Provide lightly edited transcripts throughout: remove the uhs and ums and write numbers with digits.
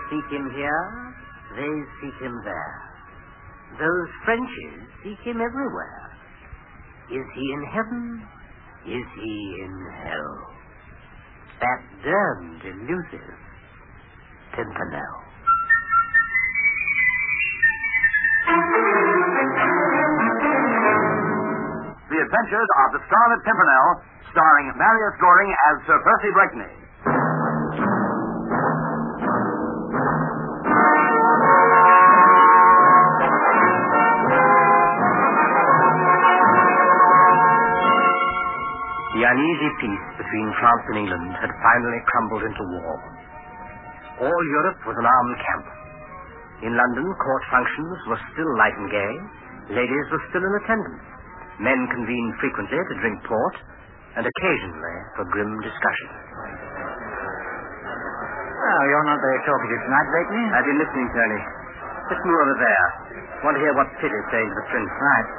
seek him here, they seek him there. Those Frenchies seek him everywhere. Is he in heaven? Is he in hell? That damned elusive Pimpernel. The Adventures of the Scarlet Pimpernel, starring Marius Goring as Sir Percy Blakeney. The uneasy peace between France and England had finally crumbled into war. All Europe was an armed camp. In London, court functions were still light and gay. Ladies were still in attendance. Men convened frequently to drink port, and occasionally for grim discussion. Well, you're not very talkative tonight, Blakeney. I've been listening, Tony. Let's move over there. Want to hear what Pitt is saying to the Prince. Right.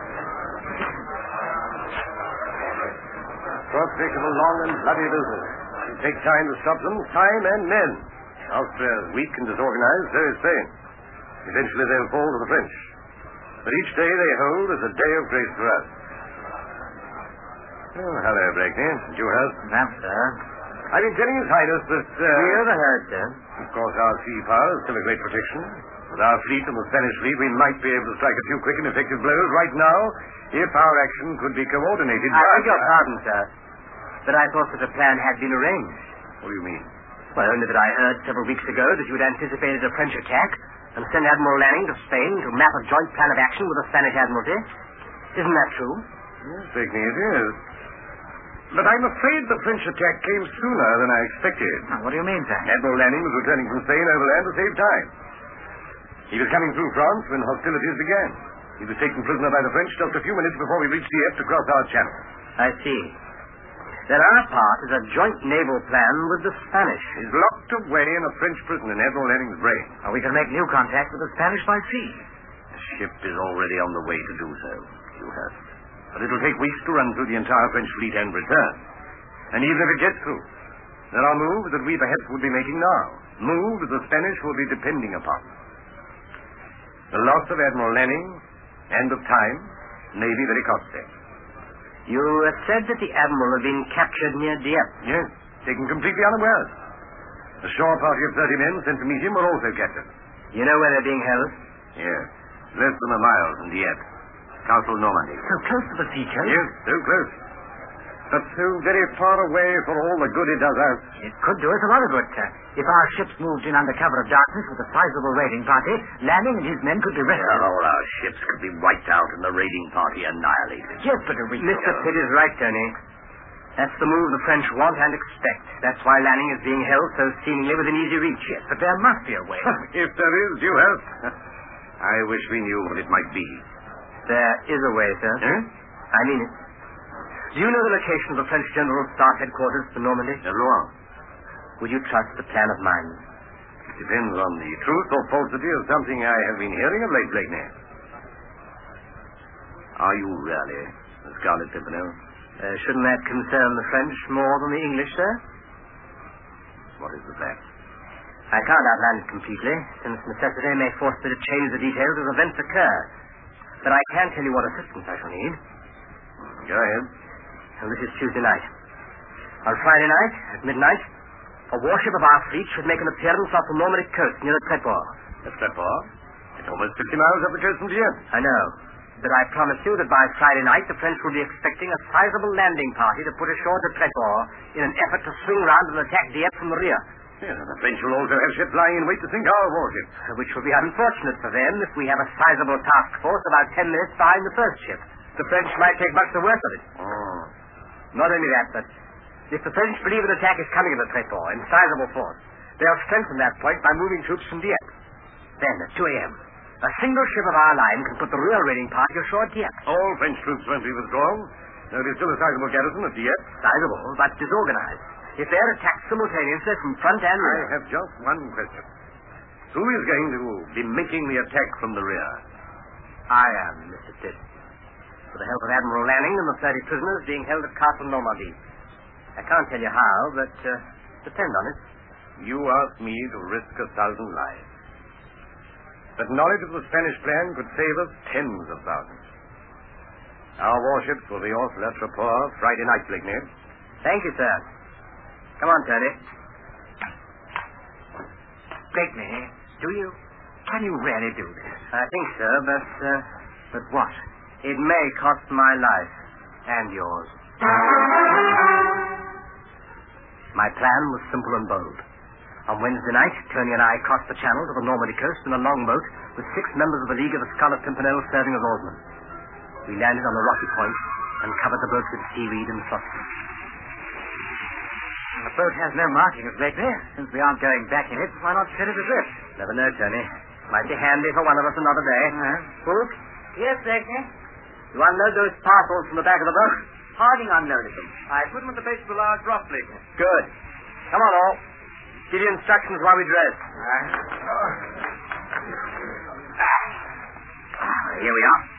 Prospect of a long and bloody business. It takes time to stop them, time and men. Austria is weak and disorganized, so is Spain. Eventually they'll fall to the French. But each day they hold is a day of grace for us. Oh, hello, Blakeney. Dewhurst. That, sir. I've been telling His Highness that... We overheard, sir. Of course, our sea power is still a great protection. With our fleet and the Spanish fleet, we might be able to strike a few quick and effective blows right now if our action could be coordinated. I beg your pardon, sir. But I thought that a plan had been arranged. What do you mean? Well, only that I heard several weeks ago that you had anticipated a French attack and sent Admiral Lanning to Spain to map a joint plan of action with the Spanish Admiralty. Isn't that true? Yes, Blakeney, it is. But I'm afraid the French attack came sooner than I expected. Oh, what do you mean, sir? Admiral Lanning was returning from Spain overland to save time. He was coming through France when hostilities began. He was taken prisoner by the French just a few minutes before we reached Dieppe to cross our channel. I see. Then our part is a joint naval plan with the Spanish. He's locked away in a French prison in Admiral Lanning's brain. Oh, we can make new contact with the Spanish by sea. The ship is already on the way to do so, Dewhurst. But it'll take weeks to run through the entire French fleet and return. And even if it gets through, there are moves that we perhaps would be making now. Moves the Spanish will be depending upon. The loss of Admiral Lanning and of time may be very costly. You said that the Admiral had been captured near Dieppe. Yes, taken completely unawares. A shore party of 30 men sent to meet him were also captured. You know where they're being held? Yes, less than a mile from Dieppe. Castle Normandy. So close to the sea coast? Yes, so close. But so very far away for all the good it does us. It could do us a lot of good, sir. If our ships moved in under cover of darkness with a sizable raiding party, Lanning and his men could be rescued. Well, all our ships could be wiped out and the raiding party annihilated. Yes, but a week Mr. Pitt is right, Tony. That's the move the French want and expect. That's why Lanning is being held so seemingly within easy reach. Yes, but there must be a way. If there is, Dewhurst, I wish we knew what it might be. There is a way, sir. Eh? I mean it. Do you know the location of the French General Staff headquarters for Normandy? Rouen. Would you trust the plan of mine? It depends on the truth or falsity of something I have been hearing of late, Blakeney. Are you really the Scarlet Pimpernel? Shouldn't that concern the French more than the English, sir? What is the fact? I can't outline it completely, since necessity may force me to change the details as events occur. But I can tell you what assistance I shall need. Go ahead. Well, this is Tuesday night. On Friday night, at midnight, a warship of our fleet should make an appearance off the Normandy coast near the Tréport. The Tréport? It's almost 50 miles up the coast from Dieppe. I know. But I promise you that by Friday night, the French will be expecting a sizable landing party to put ashore at Tréport in an effort to swing round and attack Dieppe from the rear. Yeah, the French will also have ships lying in wait to sink our warship. Which will be unfortunate for them if we have a sizable task force about 10 minutes behind the first ship. The French might take much the worst of it. Oh. Not only that, but if the French believe an attack is coming at the Tréport in sizable force, they'll strengthen that point by moving troops from Dieppe. Then, at 2 a.m., a single ship of our line can put the rear raiding party ashore at Dieppe. All French troops won't be withdrawn. There'll be still a sizable garrison at Dieppe. Sizable, but disorganized. If they're attacked simultaneously from front and rear. I have just one question. Who is going to be making the attack from the rear? I am, Mr. Pitt. With the help of Admiral Lanning and the 30 prisoners being held at Castle Normandy. I can't tell you how, but depend on it. You asked me to risk 1,000 lives. But knowledge of the Spanish plan could save us tens of thousands. Our warships will be off La Trapore Friday night, Blakeney. Thank you, sir. Come on, Tony. Blakeney, can you really do this? I think so, but... But what? It may cost my life. And yours. My plan was simple and bold. On Wednesday night, Tony and I crossed the channel to the Normandy coast in a longboat with 6 members of the League of the Scarlet Pimpernel serving as oarsmen. We landed on the rocky point and covered the boat with seaweed and sausage. The boat has no markings, Blakeney. Since we aren't going back in it, why not set it adrift? Never know, Tony. Might be handy for one of us another day. Hook? Yes, Blakeney. You unload those parcels from the back of the boat? Harding unloaded them. I put them at the base of the large rock, Blakeney. Good. Come on, all. Give you instructions while we dress. Here we are.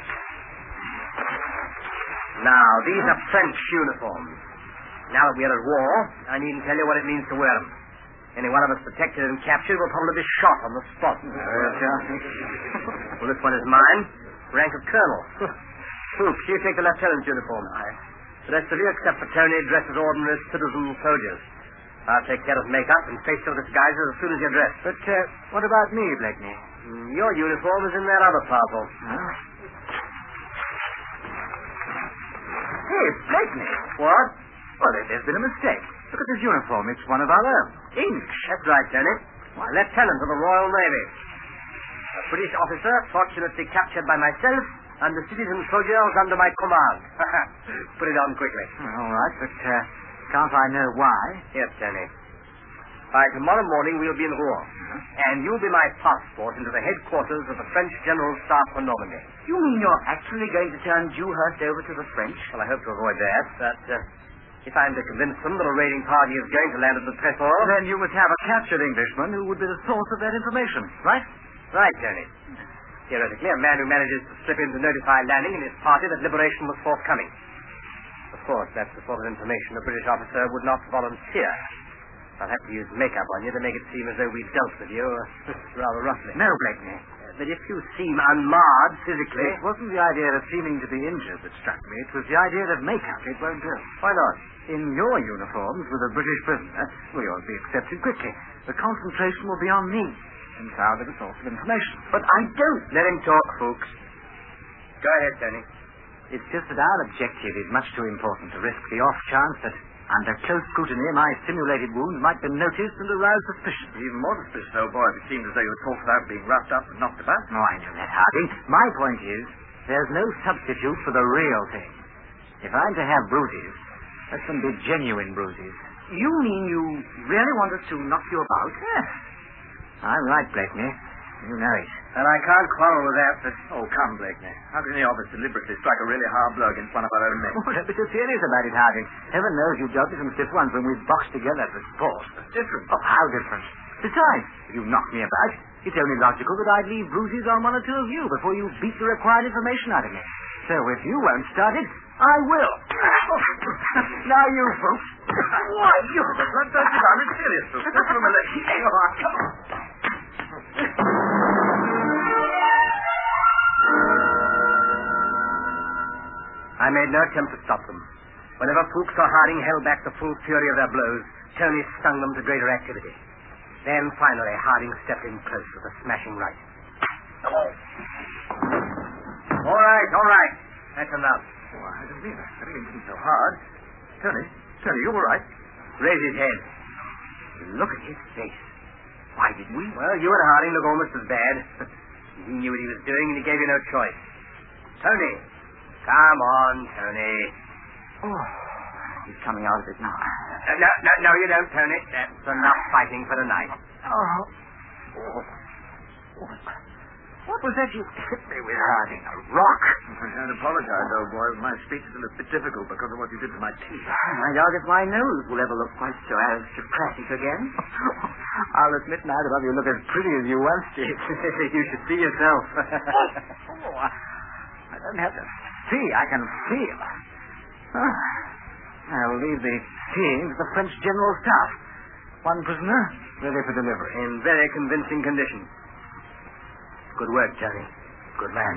Now, these are French uniforms. Now that we are at war, I needn't tell you what it means to wear them. Any one of us detected and captured will probably be shot on the spot. Well, this one is mine. Rank of colonel. Hoop, you take the lieutenant's uniform. The rest of you, except for Tony, dress as ordinary citizen soldiers. I'll take care of makeup and facial disguises as soon as you're dressed. But what about me, Blakeney? Your uniform is in that other parcel. Hey, Blakeney. What? Well, there's been a mistake. Look at this uniform. It's one of our own. English. That's right, Tony. Why, Lieutenant of the Royal Navy. A British officer, fortunately captured by myself, and the citizen soldiers under my command. Put it on quickly. All right, but can't I know why? Yes, Tony. By tomorrow morning, we'll be in Rouen. And you'll be my passport into the headquarters of the French General Staff for Normandy. You mean you're actually going to turn Dewhurst over to the French? Well, I hope to avoid that, but if I'm to convince them that a raiding party is going to land at the Trésor... Then you must have a captured Englishman who would be the source of that information, right? Right, Tony. Theoretically, a man who manages to slip in to notify Lanning and his party that liberation was forthcoming. Of course, that's the sort of information a British officer would not volunteer. I'll have to use makeup on you to make it seem as though we've dealt with you rather roughly. No, Blakeney. But if you seem unmarred physically... It wasn't the idea of seeming to be injured that struck me. It was the idea of makeup. It won't do. Why not? In your uniforms with a British prisoner, well, you'll be accepted quickly. The concentration will be on me, since I'll be the source of information. But I don't. Let him talk, Fuchs. Go ahead, Tony. It's just that our objective is much too important to risk the off chance that, under close scrutiny, my simulated wounds might be noticed and arouse suspicion. Even more suspicious, old boy, if it seemed as though you were talked about being roughed up and knocked about. No, I know that, Harding. My point is, there's no substitute for the real thing. If I'm to have bruises, let them be genuine bruises. You mean you really want us to knock you about? Yes. I'm right, Blakeney. You know it. And I can't quarrel with that, but... Oh, come, Blakeney. How can any of us deliberately strike a really hard blow against one of our own men? Oh, don't be so serious about it, Harding. Heaven knows you've dealt with some stiff ones when we've boxed together for sport. It's different. Oh, how different? Besides, if you knock me about, it's only logical that I'd leave bruises on one or two of you before you beat the required information out of me. So if you won't start it, I will. Now you, folks. Why, you're the bloodthirsty man. I'm serious, folks. That's from a leg. Come on. I made no attempt to stop them. Whenever Fuchs or Harding held back the full fury of their blows, Tony stung them to greater activity. Then, finally, Harding stepped in close with a smashing right. All right. That's enough. Oh, I don't mean that. I didn't mean so hard. Tony, you all right? Raise his head. Look at his face. Why did we? Well, you and Harding look almost as bad. He knew what he was doing, and he gave you no choice. Tony. Come on, Tony. Oh, he's coming out of it now. No, you don't, Tony. That's enough fighting for tonight. What was that you hit me with, Harding? A rock? I can't apologize, old boy. My speech is a little bit difficult because of what you did to my teeth. I doubt if my nose will ever look quite so aristocratic again. I'll admit now that you look as pretty as you once did. You should see yourself. I don't have to see. I can feel. I'll leave the seeing to the French General Staff. One prisoner, ready for delivery. In very convincing condition. Good work, Johnny. Good man.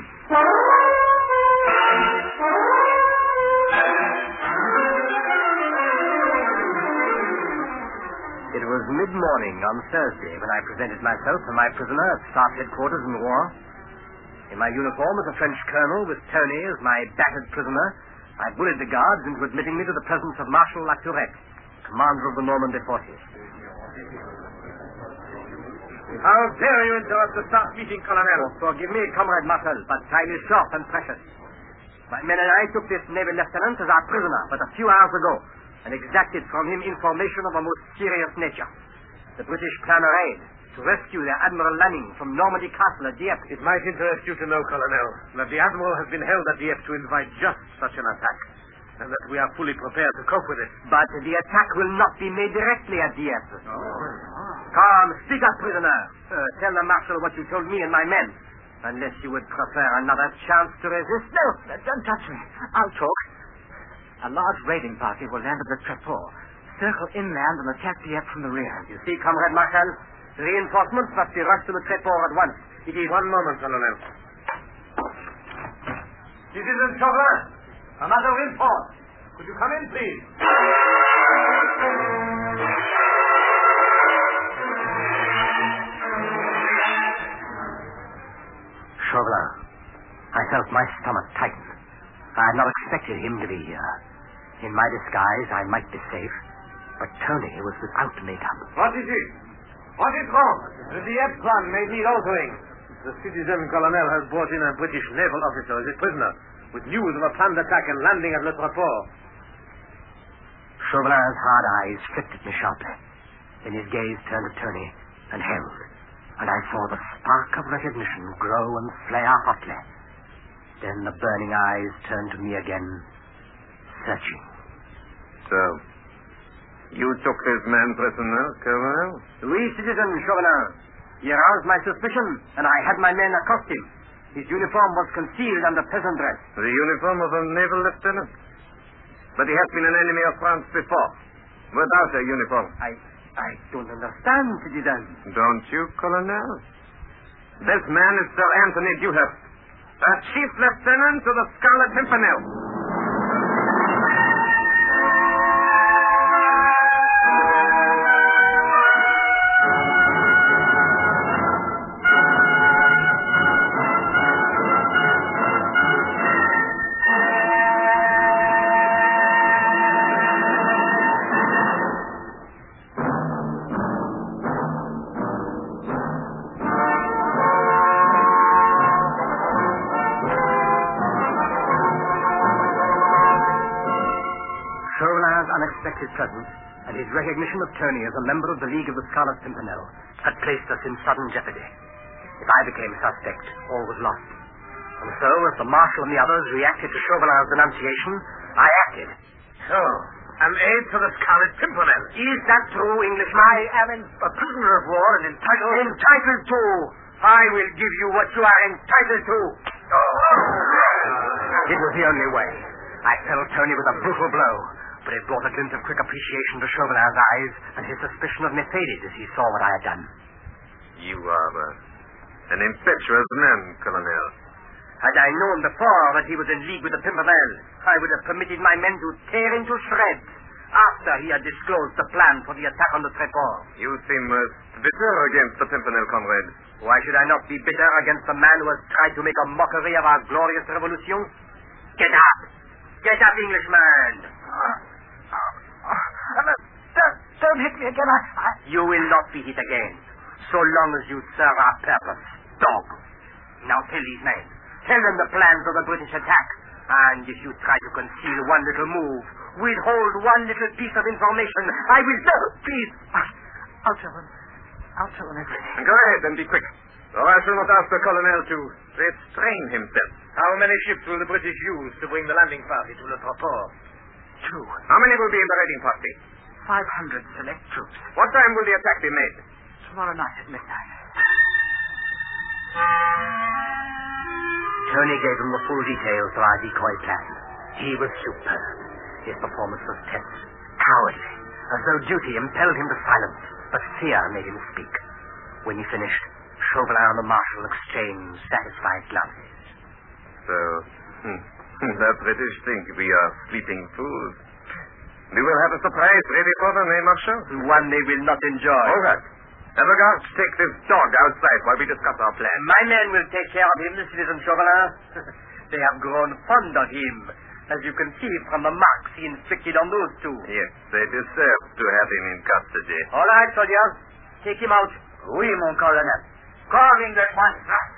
It was mid-morning on Thursday when I presented myself to my prisoner at staff headquarters in Rouen. In my uniform as a French colonel, with Tony as my battered prisoner, I bullied the guards into admitting me to the presence of Marshal Latourette, commander of the Normandy forces. How dare you interrupt the staff meeting, Colonel? Forgive me, Comrade Marshal, but time is short and precious. My men and I took this naval lieutenant as our prisoner but a few hours ago and exacted from him information of a most serious nature. The British plan a raid to rescue the Admiral Lanning from Normandy Castle at Dieppe. It might interest you to know, Colonel, that the Admiral has been held at Dieppe to invite just such an attack, and that we are fully prepared to cope with it. But the attack will not be made directly at Dieppe. Come, speak up, prisoner. Tell the Marshal what you told me and my men. Unless you would prefer another chance to resist. No, don't touch me. I'll talk. A large raiding party will land at the Tréport, circle inland and attack Dieppe from the rear. You see, Comrade Marshal, reinforcements must be rushed to the Tréport at once. It is 1 moment, Colonel. Citizen Chauvelin, another reinforce. Could you come in, please? Chauvelin, I felt my stomach tighten. I had not expected him to be here. In my disguise, I might be safe, but Tony was without makeup. What is it? What is wrong? The Dieppe plan may need altering. The citizen colonel has brought in a British naval officer as a prisoner, with news of a planned attack and landing at Le Tréport. Chauvelin's hard eyes flicked at me sharply. Then his gaze turned to Tony and held, and I saw the spark of recognition grow and flare hotly. Then the burning eyes turned to me again, searching. So, you took this man prisoner, Colonel? Oui, citizen Chauvelin. He aroused my suspicion, and I had my men accost him. His uniform was concealed under peasant dress. The uniform of a naval lieutenant? But he has been an enemy of France before, without a uniform. I don't understand, citizen. Don't you, Colonel? This man is Sir Anthony Dewhurst, a chief lieutenant to the Scarlet Pimpernel. Unexpected presence and his recognition of Tony as a member of the League of the Scarlet Pimpernel had placed us in sudden jeopardy. If I became suspect, all was lost. And so, as the Marshal and the others reacted to Chauvelin's denunciation, I acted. So, an aide to the Scarlet Pimpernel. Is that true, Englishman? I am a prisoner of war and entitled... Entitled to? I will give you what you are entitled to. It was the only way. I felled Tony with a brutal blow, but it brought a glimpse of quick appreciation to Chauvelin's eyes, and his suspicion of me faded as he saw what I had done. You are an impetuous man, Colonel. Had I known before that he was in league with the Pimpernel, I would have permitted my men to tear him to shreds after he had disclosed the plan for the attack on the Tréport. You seem bitter against the Pimpernel, comrade. Why should I not be bitter against the man who has tried to make a mockery of our glorious revolution? Get up! Get up, Englishman! Don't hit me again. You will not be hit again, so long as you serve our purpose, dog. Now tell these men. Tell them the plans of the British attack. And if you try to conceal one little move, withhold one little piece of information, I will... No, please. I'll tell them. I'll tell them everything. Go ahead and be quick. Or I shall not ask the Colonel to restrain himself. How many ships will the British use to bring the landing party to Le Tréport? 2. How many will be in the raiding party? 500 select troops. What time will the attack be made? Tomorrow night at midnight. Tony gave him the full details of our decoy plan. He was superb. His performance was tense, cowardly, as though duty impelled him to silence, but fear made him speak. When he finished, Chauvelin and the Marshal exchanged satisfied glances. So, the British think we are sleeping fools. We will have a surprise ready for them, eh, Marshal? One they will not enjoy. All right. Evergard, take this dog outside while we discuss our plan. My men will take care of him, Citizen Chauvelin. They have grown fond of him, as you can see from the marks he inflicted on those two. Yes, they deserve to have him in custody. All right, soldiers. Take him out. Oui, mon colonel. Calling that one.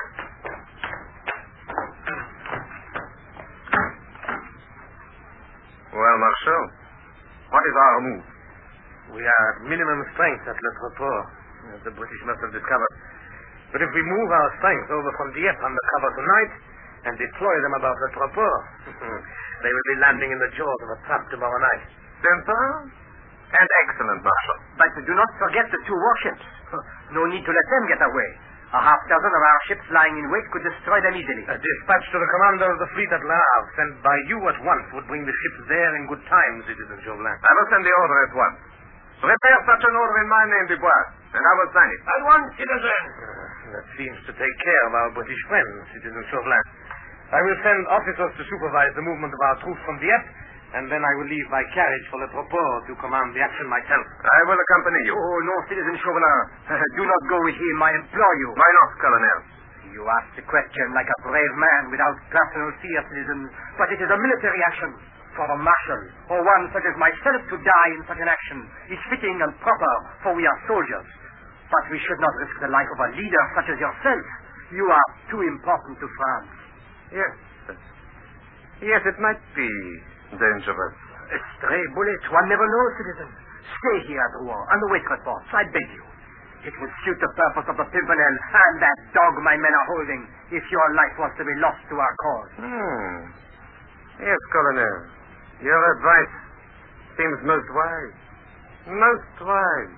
Well, Marshal, what is our move? We are at minimum strength at Le Treport, as the British must have discovered. But if we move our strength over from Dieppe under cover tonight and deploy them about Le Treport, they will be landing in the jaws of a trap tomorrow night. Simple and excellent, Marshal. But do not forget the two warships. No need to let them get away. A half-dozen of our ships lying in wait could destroy them easily. A dispatch to the commander of the fleet at Le Havre, sent by you at once, would bring the ships there in good time, Citizen Chauvelin. I will send the order at once. Prepare such an order in my name, Dubois, and I will sign it. At once, citizen! That seems to take care of our British friends, Citizen Chauvelin. I will send officers to supervise the movement of our troops from Dieppe, and then I will leave by carriage for Le Treport to command the action myself. I will accompany you. Oh, no, Citizen Chauvelin. Do not go with him, I implore you. Why not, Colonel? You ask the question like a brave man without personal fear, citizen. But it is a military action. For a marshal, or one such as myself to die in such an action, is fitting and proper, for we are soldiers. But we should not risk the life of a leader such as yourself. You are too important to France. Yes. Yes, it might be dangerous. A stray bullet, one never knows, citizen. Stay here at Rouen and await reports, I beg you. It would suit the purpose of the Pimpernel and that dog my men are holding if your life was to be lost to our cause. Yes, Colonel. Your advice seems most wise. Most wise.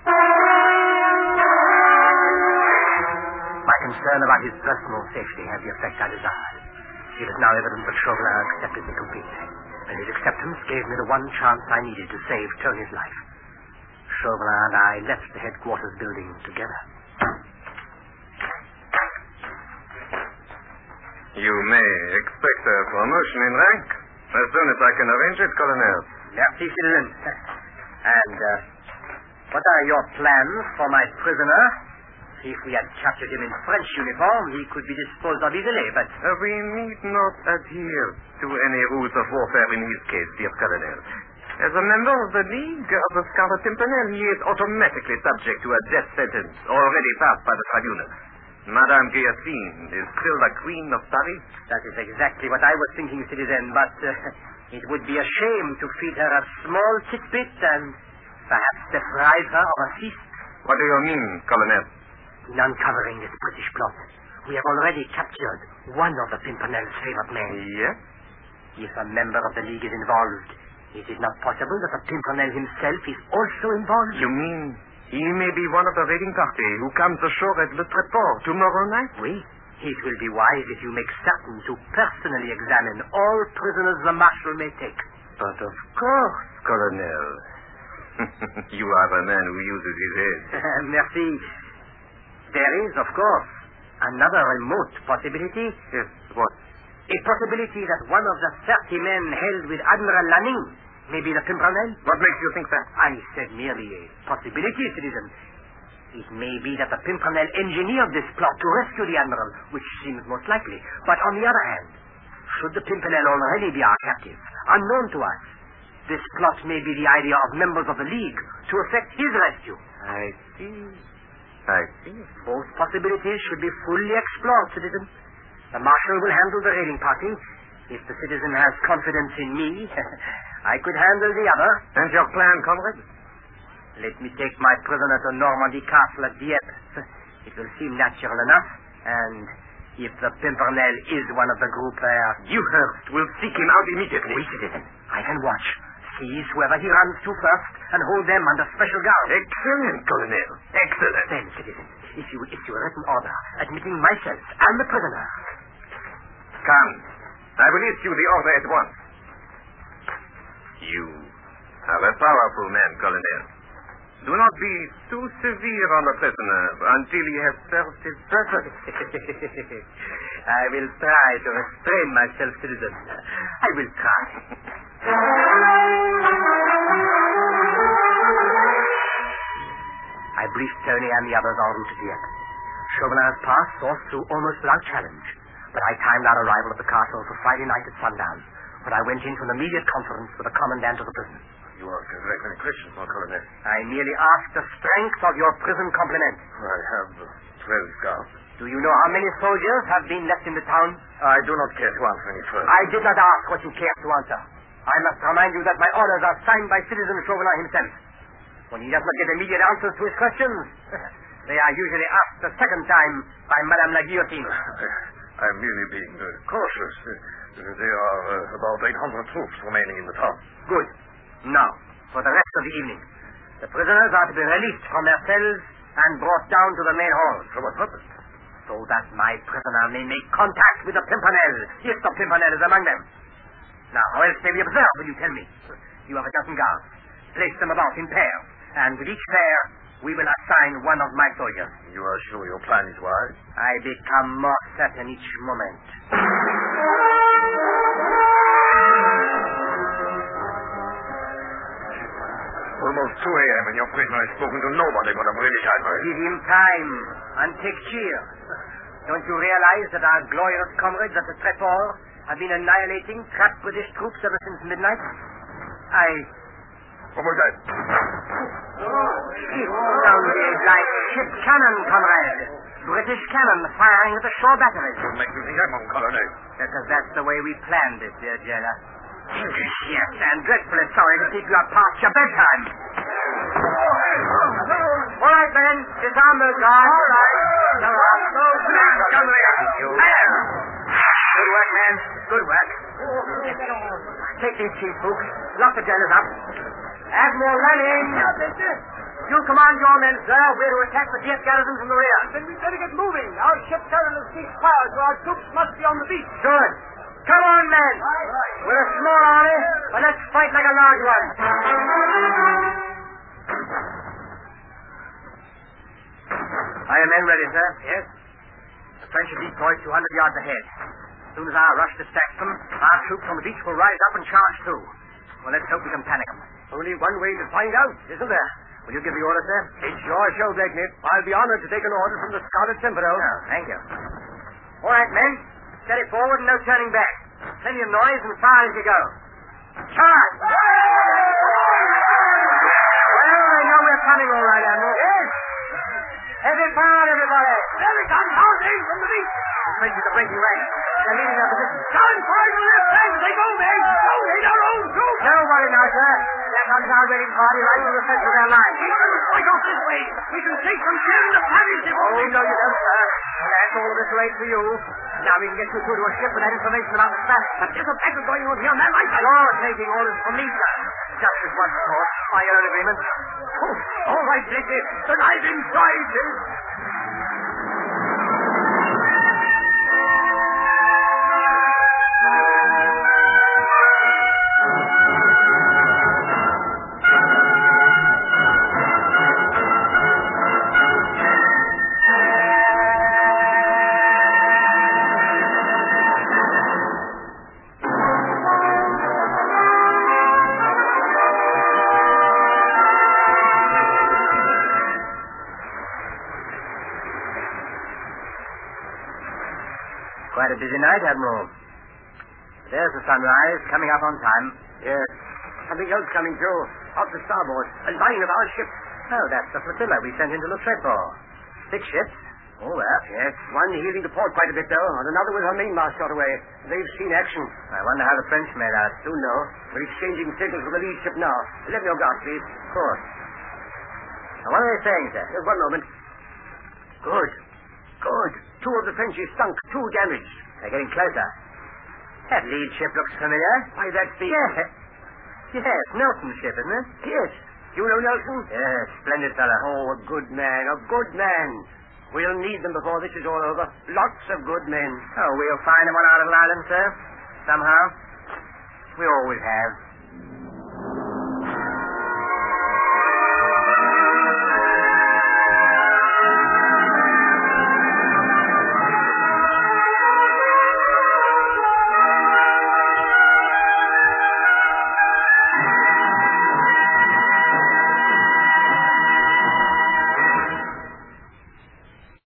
My concern about his personal safety had the effect I desired. It is now evident that Chauvelin accepted me completely, and his acceptance gave me the one chance I needed to save Tony's life. Chauvelin and I left the headquarters building together. You may expect a promotion in rank as soon as I can arrange it, Colonel. Merci, citizen. And what are your plans for my prisoner? If we had captured him in French uniform, he could be disposed of easily, but... We need not adhere to any rules of warfare in his case, dear Colonel. As a member of the League of the Scarlet Pimpernel, he is automatically subject to a death sentence already passed by the tribunal. Madame Guillotine is still the Queen of Paris. That is exactly what I was thinking, citizen, but it would be a shame to feed her a small tidbit and perhaps deprive her of a feast. What do you mean, Colonel? In uncovering this British plot, we have already captured one of the Pimpernel's favorite men. Yes? If a member of the League is involved, is it not possible that the Pimpernel himself is also involved? You mean he may be one of the raiding party who comes ashore at Le Treport tomorrow night? Oui. It will be wise if you make certain to personally examine all prisoners the Marshal may take. But of course, Colonel. You are a man who uses his head. Merci. There is, of course, another remote possibility. Yes, what? A possibility that one of the 30 men held with Admiral Lanning may be the Pimpernel. What makes you think that? I said merely a possibility, citizen. It may be that the Pimpernel engineered this plot to rescue the Admiral, which seems most likely. But on the other hand, should the Pimpernel already be our captive, unknown to us, this plot may be the idea of members of the League to effect his rescue. I see. Both possibilities should be fully explored, citizen. The Marshal will handle the raiding party. If the citizen has confidence in me, I could handle the other. And your plan, comrade? Let me take my prisoner to Normandy Castle at Dieppe. It will seem natural enough. And if the Pimpernel is one of the group there... Dewhurst will seek him out immediately. Oui, citizen. I can watch. Seize whoever he runs to first and hold them under special guard. Excellent, Colonel. Excellent. Then, citizen, if you will issue a written order admitting myself and the prisoner... Come. I will issue the order at once. You A powerful man, Colonel. Do not be too severe on the prisoner until he has served his purpose. I will try to restrain myself, citizen. I will try. I briefed Tony and the others en route to Dieppe. Chauvelin's pass saw us through almost without challenge, but I timed our arrival at the castle for Friday night at sundown, when I went in for an immediate conference with the commandant of the prison. You ask a great many questions, my Colonel. I merely asked the strength of your prison complement. I have 12 guards. Do you know how many soldiers have been left in the town? I do not care to answer any further. I did not ask what you care to answer. I must remind you that my orders are signed by Citizen Chauvelin himself. When he does not get immediate answers to his questions, they are usually asked a second time by Madame la Guillotine. I'm merely being cautious. There are about 800 troops remaining in the town. Good. Now, for the rest of the evening, the prisoners are to be released from their cells and brought down to the main hall. For what purpose? So that my prisoner may make contact with the Pimpernel, if the Pimpernel is among them. Now, how else may we observe, will you tell me? You have a dozen guards. Place them about in pairs, and with each pair, we will assign one of my soldiers. You are sure your plan is wise? I become more certain each moment. Almost 2 a.m. and your prisoner has spoken to nobody but a British admiral. Give him time and take cheer. Don't you realize that our glorious comrades at the Tréport have been annihilating trapped British troops ever since midnight? What was that? It sounded like ship cannon, comrade. British cannon firing at the shore batteries. What makes you think that, mon Colonel? Because that's the way we planned it, dear jailer. Yes, and dreadfully sorry to keep you up past your bedtime. All right, men. Disarm those guards. All right. Good work, man. Good work. Take these chief, Fuchs. Lock the jailers up. Admiral Lanning. You command your men, sir. We're to attack the Dieppe garrison from the rear. Then we'd better get moving. Our ship carrying us cease fire, so our troops must be on the beach. Good. Come on, men. We're a small army, but let's fight like a large one. Are your men ready, sir? Yes. The French are decoyed 200 yards ahead. As soon as our rush distracts them, our troops on the beach will rise up and charge through. Well, let's hope we can panic them. Only one way to find out, isn't there? Will you give the order, sir? It's your show, Blakeney. I'll be honored to take an order from the Scarlet Pimpernel. Oh, thank you. All right, men. Steady forward and no turning back. Plenty of noise and fire as you go. Charge! Well, they know we're coming all right, Admiral. Yes. Heavy fire, everybody. There they come, mounting from the beach. The French are breaking rank. They're leaving their position. Down fire to their flanks. They go, men. Don't hit our own troops. Don't worry now, sir. There comes our raiding party right through the center of their line. Fight off this way. We can take some share in the panic. Oh, no, you don't, sir. That's all of this wait for you. Now we can get you through to a ship with that information about the Spanish. But there's a battle going on here, man. You're taking orders from me, sir. Just as once, of course. By your own agreement. Oh, all right, Blakey. The knife inside. Quite a busy night, Admiral. There's the sunrise, coming up on time. Yes. Something else coming through. Off the starboard. A line of our ships. Oh, that's the flotilla we sent into Le Tréport. 6 ships? Oh, well. Yes. One heeling to port quite a bit, though, and another with her mainmast shot away. They've seen action. I wonder how the French made out. Soon know. We're exchanging signals with the lead ship now. Let me your guard, please. Of course. Now, what are they saying, sir? Just 1 moment. Good. Good. 2 of the French is sunk. 2 damaged. They're getting closer. That lead ship looks familiar. Why, that's the... Yes. Yes, Nelson's ship, isn't it? Yes. You know Nelson? Yes, splendid fellow. Oh, a good man. A good man. We'll need them before this is all over. Lots of good men. Oh, we'll find them on our little island, sir. Somehow. We always have.